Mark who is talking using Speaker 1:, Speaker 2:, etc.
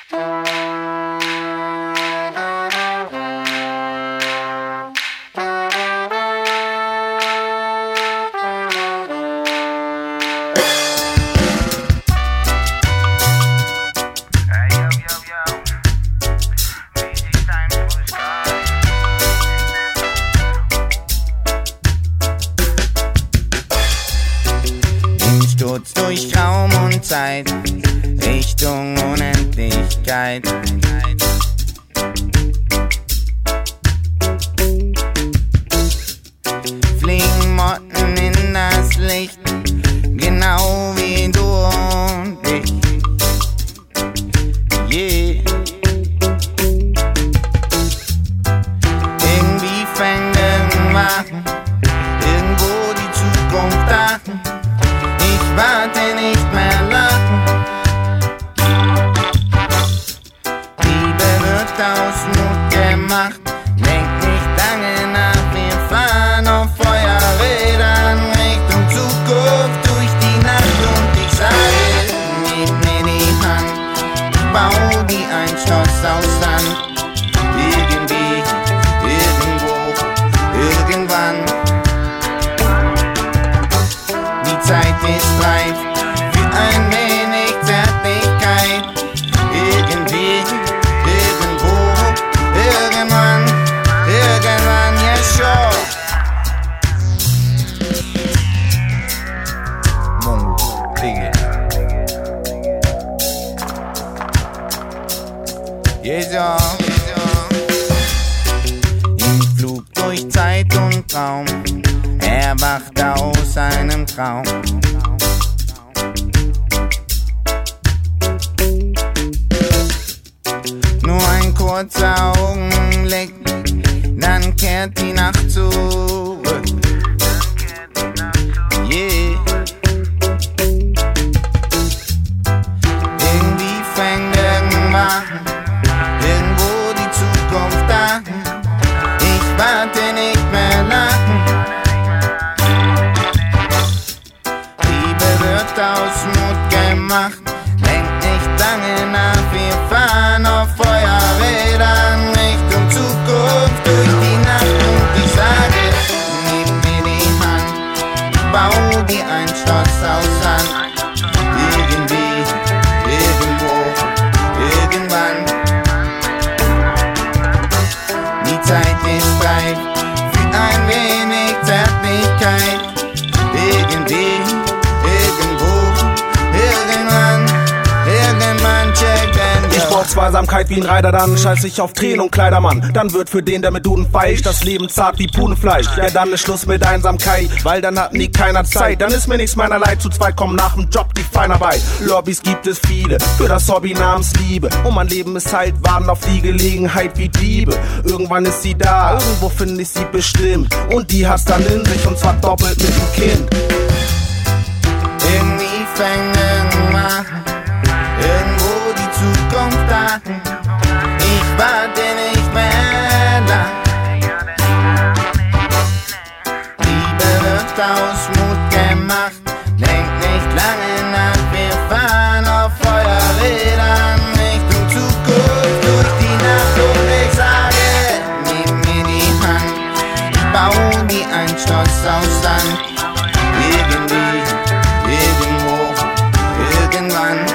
Speaker 1: Sturz durch Raum und Zeit, Richtung Unendlichkeit. Fliegen Motten in das Licht, genau wie du und ich. Yeah. Irgendwie fängt irgendwann irgendwo die Zukunft an. Ich warte nicht mehr lang. Liebe wird aus Mut gemacht. Denk nicht lange nach, wir fahren auf Feuerrädern Richtung Zukunft durch die Nacht. Und ich sage, gib mir die Hand. Ich bau wie ein Schloss aus Sand. Irgendwie, irgendwo, irgendwann. Die Zeit ist reif für ein wenig Zärtlichkeit. Irgendwie, irgendwo, irgendwann, yeah sure. Mongo, Digga. Yeah, im Flug durch Zeit und Raum. Er wacht aus seinem Traum. Nur ein kurzer Augenblick, dann kehrt die Nacht zurück. Yeah. Irgendwie fängt irgendwann irgendwo die Zukunft an. Ich warte nicht mehr lang. Aus Mut gemacht, denk nicht lange nach, wir fahren auf Feuerrädern Richtung Zukunft durch die Nacht. Und ich sage, gib mir die Hand, ich bau wie ein Schloss aus Sand. Irgendwie, irgendwo, irgendwann. Die Zeit ist reif für ein wenig Zärtlichkeit. Irgendwie,
Speaker 2: ich brauch Zweisamkeit wie ein Reiter, dann scheiß ich auf Tränen und Kleidermann. Dann wird für den, der mit Duden feist, das Leben zart wie Pudenfleisch. Ja, dann ist Schluss mit Einsamkeit, weil dann hat nie keiner Zeit. Dann ist mir nichts meiner Leid, zu zweit kommen nach dem Job die Feinarbeit. Lobbys gibt es viele, für das Hobby namens Liebe. Und mein Leben ist halt, warten auf die Gelegenheit wie Diebe. Irgendwann ist sie da, irgendwo finde ich sie bestimmt. Und die hat's dann in sich, und zwar doppelt mit dem Kind.
Speaker 1: Irgendwie fängt irgendwann irgendwo die Zukunft an. Ich warte nicht mehr lang. Liebe wird aus Mut gemacht. Denk nicht lange nach, wir fahren auf Feuerrädern Richtung Zukunft durch die Nacht. Und ich sage, gib mir die Hand. Ich bau wie ein Schloss aus Sand. Irgendwie, irgendwo, irgendwann.